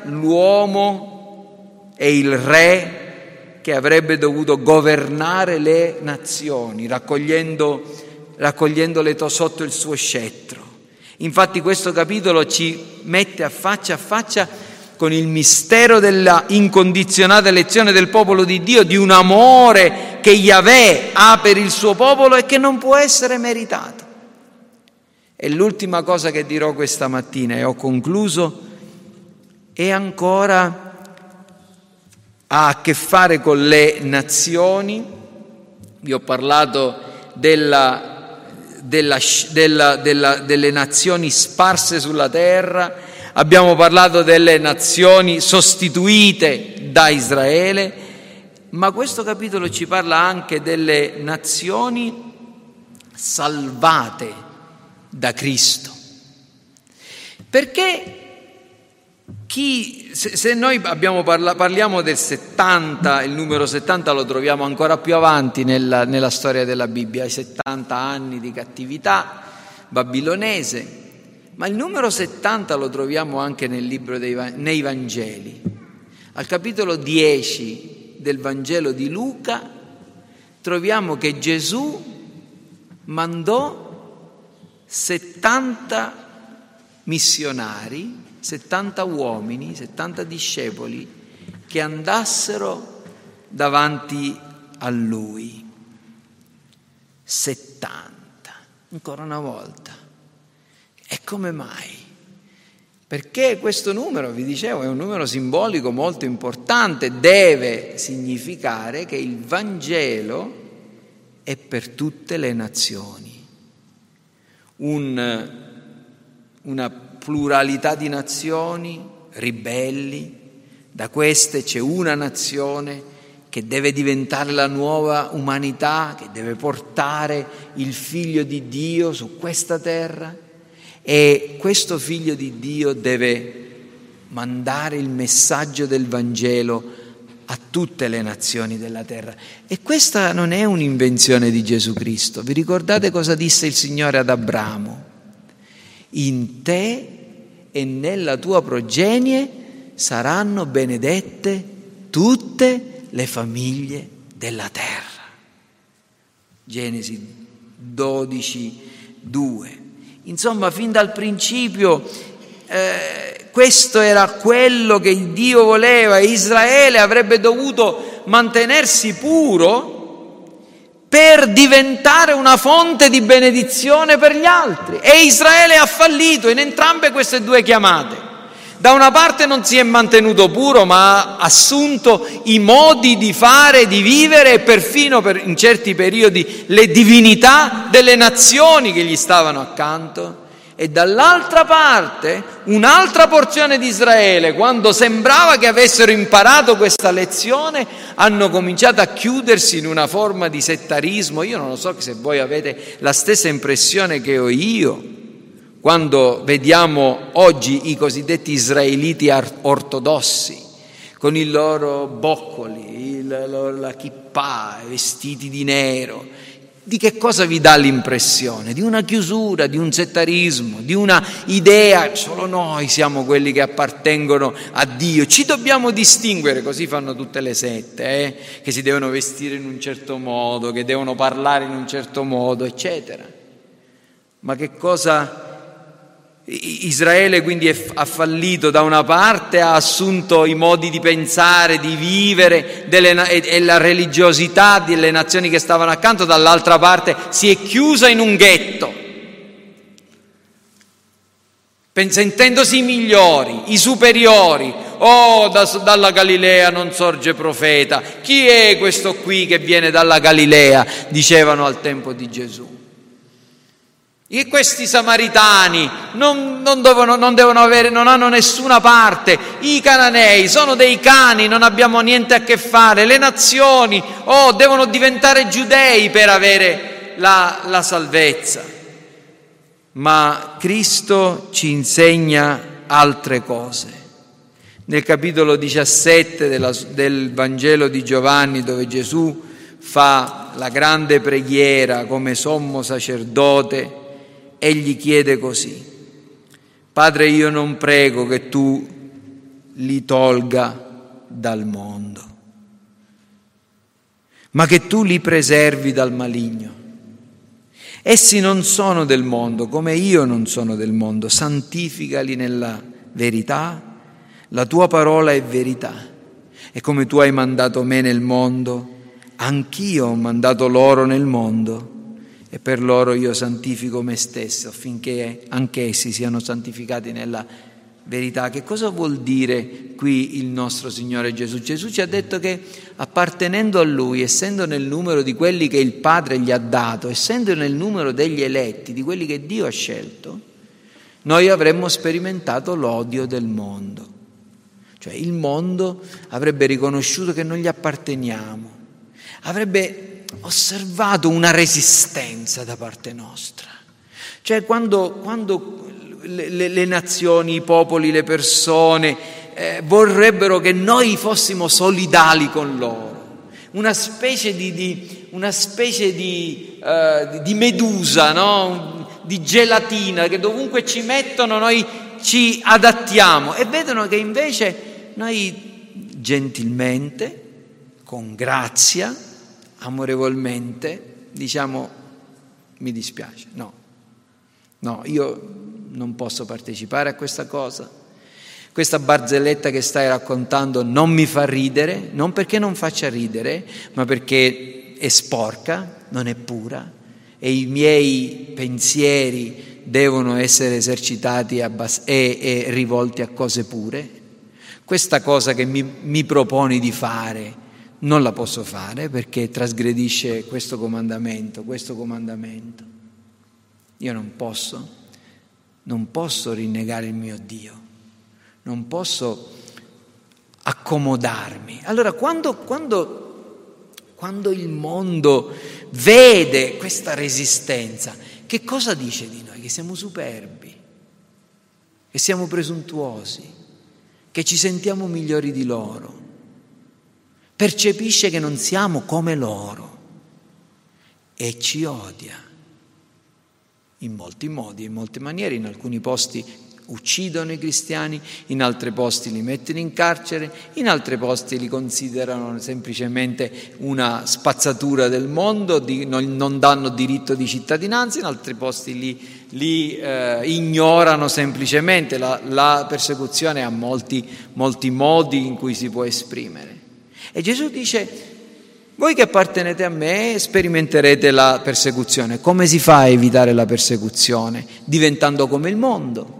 S1: l'uomo e il re che avrebbe dovuto governare le nazioni, raccogliendo raccogliendole sotto il suo scettro. Infatti questo capitolo ci mette a faccia a faccia con il mistero della incondizionata elezione del popolo di Dio, di un amore che Yahweh ha per il suo popolo e che non può essere meritato. E l'ultima cosa che dirò questa mattina, e ho concluso, è ancora ha a che fare con le nazioni. Vi ho parlato della Della, della, della, delle nazioni sparse sulla terra, abbiamo parlato delle nazioni sostituite da Israele, ma questo capitolo ci parla anche delle nazioni salvate da Cristo. Perché chi, se, se noi abbiamo parla, parliamo del settanta, il numero settanta lo troviamo ancora più avanti nella, nella storia della Bibbia, i settanta anni di cattività babilonese, ma il numero settanta lo troviamo anche nel libro dei, nei Vangeli. Al capitolo dieci del Vangelo di Luca troviamo che Gesù mandò settanta missionari, settanta uomini, settanta discepoli che andassero davanti a lui. settanta, ancora una volta. E come mai? Perché questo numero, vi dicevo, è un numero simbolico molto importante, deve significare che il Vangelo è per tutte le nazioni. Un, una pluralità di nazioni ribelli, da queste c'è una nazione che deve diventare la nuova umanità, che deve portare il Figlio di Dio su questa terra, e questo Figlio di Dio deve mandare il messaggio del Vangelo a tutte le nazioni della terra. E questa non è un'invenzione di Gesù Cristo. Vi ricordate cosa disse il Signore ad Abramo? In te e nella tua progenie saranno benedette tutte le famiglie della terra. Genesi dodici due. Insomma, fin dal principio eh, questo era quello che Dio voleva. Israele avrebbe dovuto mantenersi puro per diventare una fonte di benedizione per gli altri. E Israele ha fallito in entrambe queste due chiamate. Da una parte non si è mantenuto puro, ma ha assunto i modi di fare, di vivere e perfino per, in certi periodi le divinità delle nazioni che gli stavano accanto. E dall'altra parte un'altra porzione di Israele, quando sembrava che avessero imparato questa lezione, hanno cominciato a chiudersi in una forma di settarismo. Io non lo so se voi avete la stessa impressione che ho io quando vediamo oggi i cosiddetti israeliti ortodossi con i loro boccoli, il, la kippah, vestiti di nero, di che cosa vi dà l'impressione? Di una chiusura, di un settarismo, di una idea, solo noi siamo quelli che appartengono a Dio, ci dobbiamo distinguere, così fanno tutte le sette, eh? Che si devono vestire in un certo modo, che devono parlare in un certo modo, eccetera. Ma che cosa... Israele quindi ha fallito, da una parte ha assunto i modi di pensare, di vivere delle, e la religiosità delle nazioni che stavano accanto, dall'altra parte si è chiusa in un ghetto, sentendosi i migliori, i superiori. Oh, da, dalla Galilea non sorge profeta, chi è questo qui che viene dalla Galilea? Dicevano al tempo di Gesù. E questi samaritani non, non, devono, non devono avere, non hanno nessuna parte. I cananei sono dei cani, non abbiamo niente a che fare. Le nazioni, oh, devono diventare giudei per avere la, la salvezza. Ma Cristo ci insegna altre cose. Nel capitolo diciassette della, del Vangelo di Giovanni, dove Gesù fa la grande preghiera come sommo sacerdote, egli chiede così: Padre, io non prego che tu li tolga dal mondo, ma che tu li preservi dal maligno. Essi non sono del mondo, come io non sono del mondo. Santificali nella verità, la tua parola è verità. E come tu hai mandato me nel mondo, anch'io ho mandato loro nel mondo. E per loro io santifico me stesso, affinché anch'essi siano santificati nella verità. Che cosa vuol dire qui il nostro Signore Gesù? Gesù ci ha detto che appartenendo a Lui, essendo nel numero di quelli che il Padre gli ha dato, essendo nel numero degli eletti, di quelli che Dio ha scelto, noi avremmo sperimentato l'odio del mondo. Cioè il mondo avrebbe riconosciuto che non gli apparteniamo, avrebbe osservato una resistenza da parte nostra. Cioè quando, quando le, le, le nazioni, i popoli, le persone eh, vorrebbero che noi fossimo solidali con loro, una specie di, di, una specie di, uh, di medusa, no? Di gelatina, che dovunque ci mettono noi ci adattiamo, e vedono che invece noi gentilmente, con grazia, amorevolmente diciamo: mi dispiace, no, no, io non posso partecipare a questa cosa, questa barzelletta che stai raccontando non mi fa ridere, non perché non faccia ridere, ma perché è sporca, non è pura, e i miei pensieri devono essere esercitati a bas- e, e rivolti a cose pure. Questa cosa che mi, mi proponi di fare non la posso fare perché trasgredisce questo comandamento, questo comandamento. Io non posso, non posso rinnegare il mio Dio, non posso accomodarmi. Allora quando, quando, quando il mondo vede questa resistenza, che cosa dice di noi? Che siamo superbi, che siamo presuntuosi, che ci sentiamo migliori di loro. Percepisce che non siamo come loro e ci odia in molti modi, in molte maniere. In alcuni posti uccidono i cristiani, in altri posti li mettono in carcere, in altri posti li considerano semplicemente una spazzatura del mondo, di, non, non danno diritto di cittadinanza, in altri posti li, li eh, ignorano semplicemente. La, la persecuzione ha molti, molti modi in cui si può esprimere. E Gesù dice: voi che appartenete a me sperimenterete la persecuzione. Come si fa a evitare la persecuzione? Diventando come il mondo.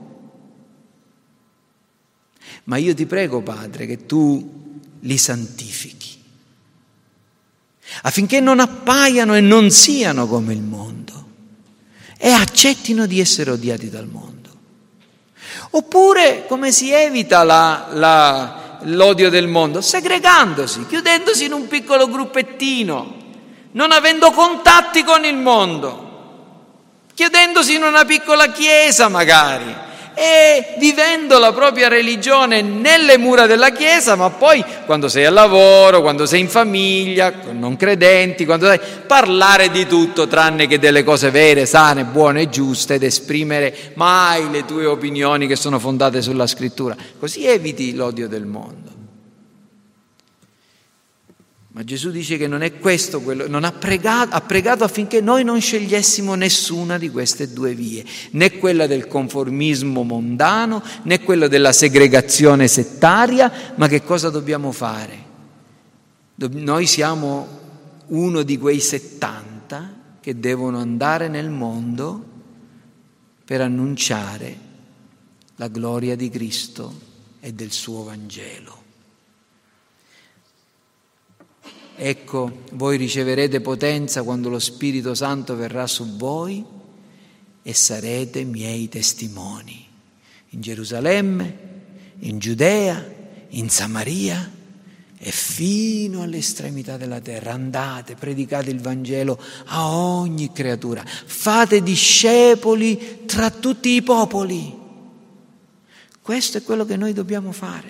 S1: Ma io ti prego, Padre, che tu li santifichi, affinché non appaiano e non siano come il mondo e accettino di essere odiati dal mondo. Oppure come si evita la... la l'odio del mondo? Segregandosi, chiudendosi in un piccolo gruppettino, non avendo contatti con il mondo, chiudendosi in una piccola chiesa magari, e vivendo la propria religione nelle mura della Chiesa, ma poi quando sei al lavoro, quando sei in famiglia, con non credenti, quando sei, parlare di tutto tranne che delle cose vere, sane, buone e giuste, ed esprimere mai le tue opinioni che sono fondate sulla Scrittura. Così eviti l'odio del mondo. Ma Gesù dice che non è questo quello, non ha pregato, ha pregato affinché noi non scegliessimo nessuna di queste due vie, né quella del conformismo mondano, né quella della segregazione settaria, ma che cosa dobbiamo fare? Noi siamo uno di quei settanta che devono andare nel mondo per annunciare la gloria di Cristo e del suo Vangelo. Ecco, voi riceverete potenza quando lo Spirito Santo verrà su voi e sarete miei testimoni in Gerusalemme, in Giudea, in Samaria e fino all'estremità della terra. Andate, predicate il Vangelo a ogni creatura, fate discepoli tra tutti i popoli. Questo è quello che noi dobbiamo fare.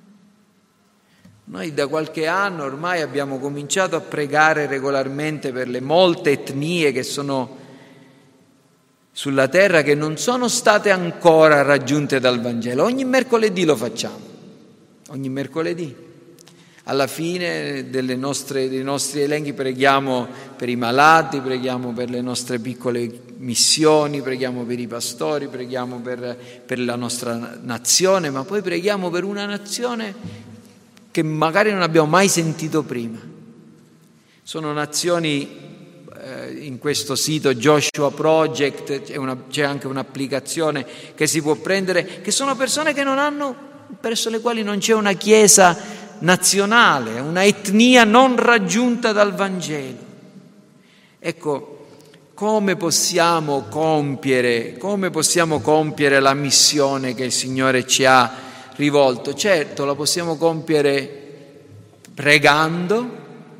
S1: Noi da qualche anno ormai abbiamo cominciato a pregare regolarmente per le molte etnie che sono sulla terra, che non sono state ancora raggiunte dal Vangelo. Ogni mercoledì lo facciamo, ogni mercoledì. Alla fine delle nostre, dei nostri elenchi preghiamo per i malati, preghiamo per le nostre piccole missioni, preghiamo per i pastori, preghiamo per, per la nostra nazione, ma poi preghiamo per una nazione che magari non abbiamo mai sentito prima. Sono nazioni, eh, in questo sito Joshua Project c'è, una, c'è anche un'applicazione che si può prendere, che sono persone che non hanno, presso le quali non c'è una chiesa nazionale, una etnia non raggiunta dal Vangelo. Ecco, come possiamo compiere, come possiamo compiere la missione che il Signore ci ha rivolto? Certo, la possiamo compiere pregando,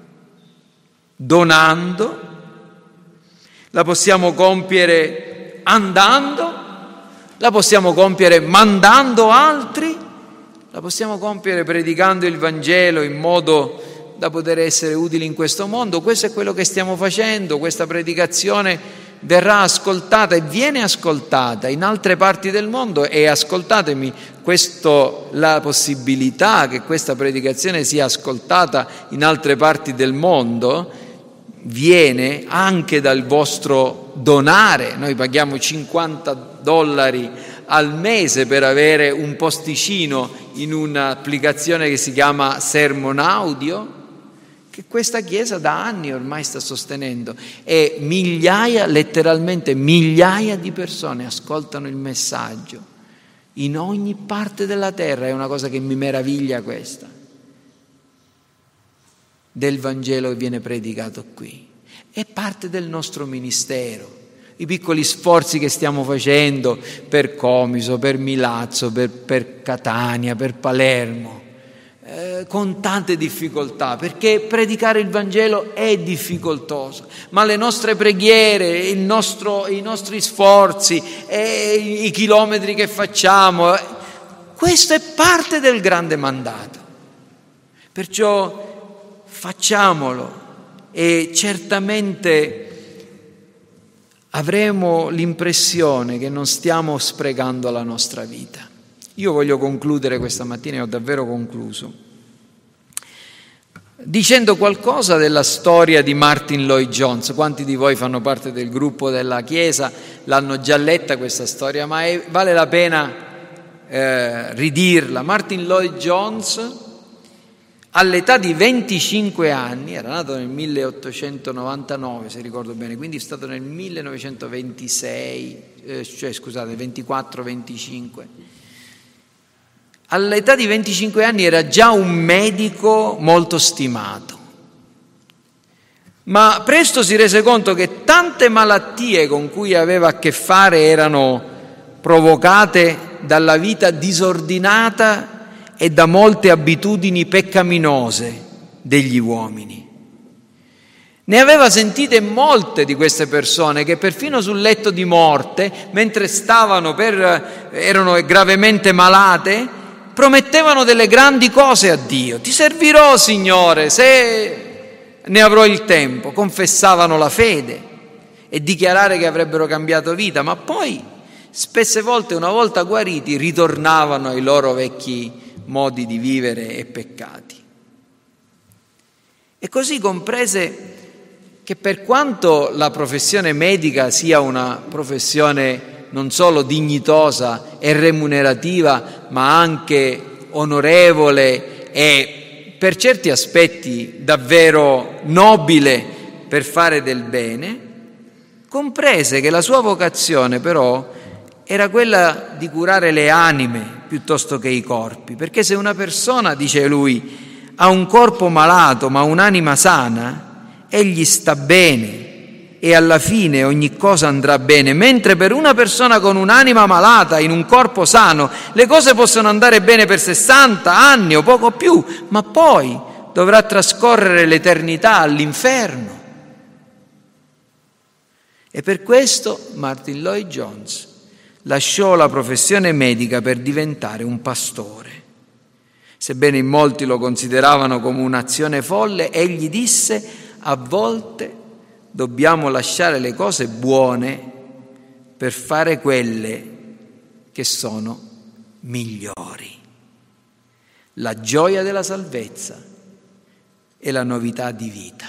S1: donando, la possiamo compiere andando, la possiamo compiere mandando altri, la possiamo compiere predicando il Vangelo in modo da poter essere utili in questo mondo. Questo è quello che stiamo facendo. Questa predicazione verrà ascoltata e viene ascoltata in altre parti del mondo, e ascoltatemi, questo, la possibilità che questa predicazione sia ascoltata in altre parti del mondo viene anche dal vostro donare. Noi paghiamo cinquanta dollari al mese per avere un posticino in un'applicazione che si chiama Sermon Audio, che questa Chiesa da anni ormai sta sostenendo, e migliaia, letteralmente migliaia di persone ascoltano il messaggio in ogni parte della terra. È una cosa che mi meraviglia, questa, del Vangelo che viene predicato qui. È parte del nostro ministero. I piccoli sforzi che stiamo facendo per Comiso, per Milazzo, per, per Catania, per Palermo, Eh, con tante difficoltà, perché predicare il Vangelo è difficoltoso, ma le nostre preghiere, il nostro, i nostri sforzi, e i chilometri che facciamo, eh, questo è parte del grande mandato. Perciò facciamolo e certamente avremo l'impressione che non stiamo sprecando la nostra vita. Io voglio concludere questa mattina, e ho davvero concluso, dicendo qualcosa della storia di Martyn Lloyd-Jones. Quanti di voi fanno parte del gruppo della Chiesa l'hanno già letta questa storia, ma è, vale la pena eh, ridirla. Martyn Lloyd-Jones, all'età di venticinque anni, era nato nel milleottocentonovantanove, se ricordo bene, quindi è stato nel millenovecentoventisei, eh, cioè scusate, ventiquattro venticinque. All'età di venticinque anni era già un medico molto stimato, ma presto si rese conto che tante malattie con cui aveva a che fare erano provocate dalla vita disordinata e da molte abitudini peccaminose degli uomini. Ne aveva sentite molte di queste persone che perfino sul letto di morte, mentre stavano per, erano gravemente malate, promettevano delle grandi cose a Dio. Ti servirò, Signore, se ne avrò il tempo. Confessavano la fede e dichiarare che avrebbero cambiato vita, ma poi spesse volte, una volta guariti, ritornavano ai loro vecchi modi di vivere e peccati. E così comprese che per quanto la professione medica sia una professione non solo dignitosa e remunerativa, ma anche onorevole e per certi aspetti davvero nobile per fare del bene, comprese che la sua vocazione però era quella di curare le anime piuttosto che i corpi, perché se una persona, dice lui, ha un corpo malato ma un'anima sana, egli sta bene e alla fine ogni cosa andrà bene, mentre per una persona con un'anima malata in un corpo sano le cose possono andare bene per sessanta anni o poco più, ma poi dovrà trascorrere l'eternità all'inferno. E per questo Martyn Lloyd-Jones lasciò la professione medica per diventare un pastore. Sebbene in molti lo consideravano come un'azione folle, egli disse: a volte dobbiamo lasciare le cose buone per fare quelle che sono migliori. La gioia della salvezza e la novità di vita.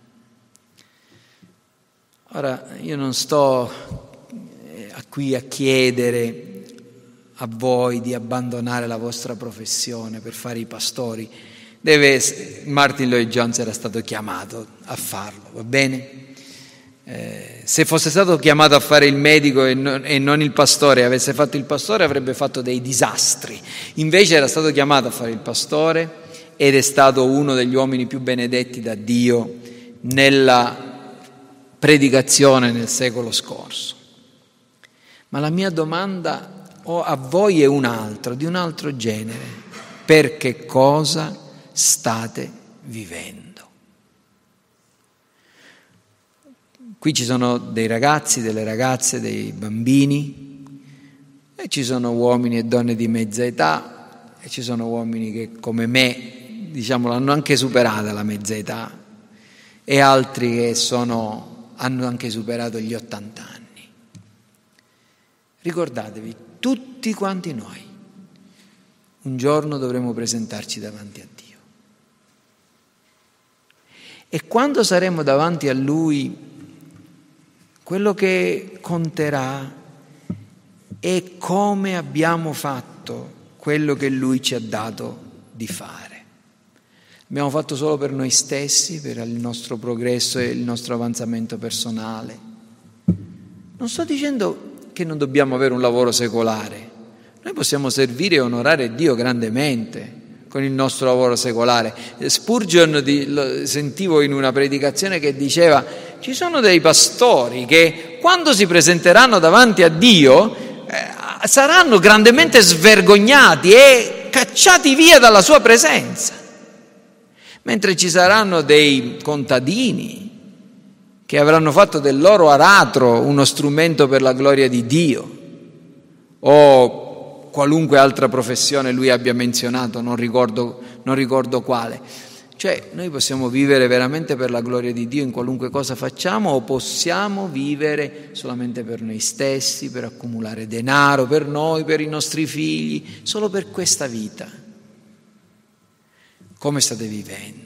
S1: Ora, io non sto qui a chiedere a voi di abbandonare la vostra professione per fare i pastori. Deve, Martyn Lloyd-Jones era stato chiamato a farlo, va bene? Eh, se fosse stato chiamato a fare il medico e non, e non il pastore, avesse fatto il pastore avrebbe fatto dei disastri. Invece era stato chiamato a fare il pastore ed è stato uno degli uomini più benedetti da Dio nella predicazione nel secolo scorso. Ma la mia domanda a voi è un altro, di un altro genere. Per che cosa state vivendo? Qui ci sono dei ragazzi, delle ragazze, dei bambini, e ci sono uomini e donne di mezza età, e ci sono uomini che come me, diciamo, l'hanno anche superata la mezza età, e altri che sono, hanno anche superato gli ottanta anni. Ricordatevi, tutti quanti noi un giorno dovremo presentarci davanti a Dio. E quando saremo davanti a Lui, quello che conterà è come abbiamo fatto quello che Lui ci ha dato di fare. Abbiamo fatto solo per noi stessi, per il nostro progresso e il nostro avanzamento personale. Non sto dicendo che non dobbiamo avere un lavoro secolare. Noi possiamo servire e onorare Dio grandemente con il nostro lavoro secolare. Spurgeon, di, lo sentivo in una predicazione che diceva: ci sono dei pastori che quando si presenteranno davanti a Dio eh, saranno grandemente svergognati e cacciati via dalla sua presenza, mentre ci saranno dei contadini che avranno fatto del loro aratro uno strumento per la gloria di Dio, o qualunque altra professione lui abbia menzionato, non ricordo, non ricordo quale. Cioè, noi possiamo vivere veramente per la gloria di Dio in qualunque cosa facciamo, o possiamo vivere solamente per noi stessi, per accumulare denaro, per noi, per i nostri figli, solo per questa vita. Come state vivendo?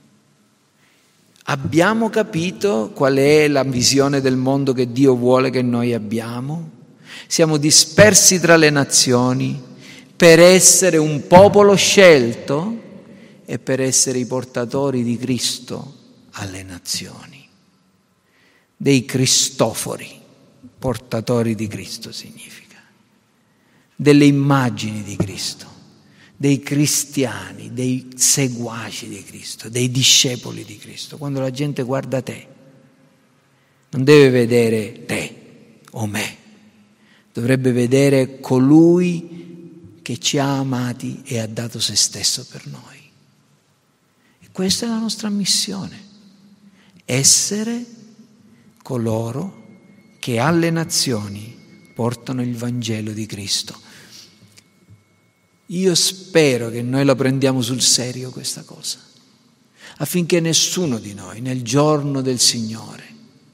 S1: Abbiamo capito qual è la visione del mondo che Dio vuole che noi abbiamo? Siamo dispersi tra le nazioni per essere un popolo scelto e per essere i portatori di Cristo alle nazioni. Dei Cristofori, portatori di Cristo significa. Delle immagini di Cristo, dei cristiani, dei seguaci di Cristo, dei discepoli di Cristo. Quando la gente guarda te, non deve vedere te o me, dovrebbe vedere colui che ci ha amati e ha dato se stesso per noi. E questa è la nostra missione. essere coloro che alle nazioni portano il Vangelo di Cristo. Io spero che noi la prendiamo sul serio questa cosa, affinché nessuno di noi nel giorno del Signore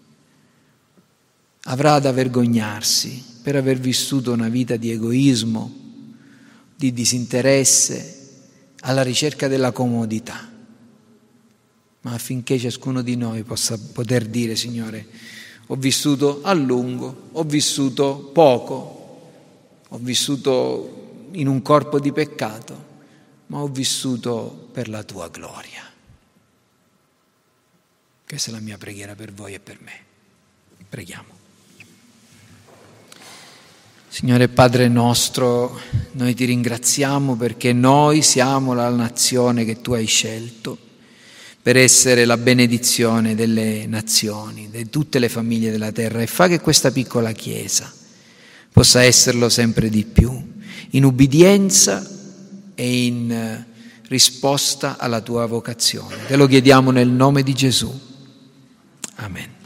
S1: avrà da vergognarsi per aver vissuto una vita di egoismo, di disinteresse, alla ricerca della comodità, ma affinché ciascuno di noi possa poter dire: Signore, ho vissuto a lungo, ho vissuto poco, ho vissuto in un corpo di peccato, ma ho vissuto per la tua gloria. Questa è la mia preghiera per voi e per me. Preghiamo. Signore Padre nostro, noi ti ringraziamo perché noi siamo la nazione che tu hai scelto per essere la benedizione delle nazioni, di tutte le famiglie della terra, e fa che questa piccola Chiesa possa esserlo sempre di più, in ubbidienza e in risposta alla tua vocazione. Te lo chiediamo nel nome di Gesù. Amen.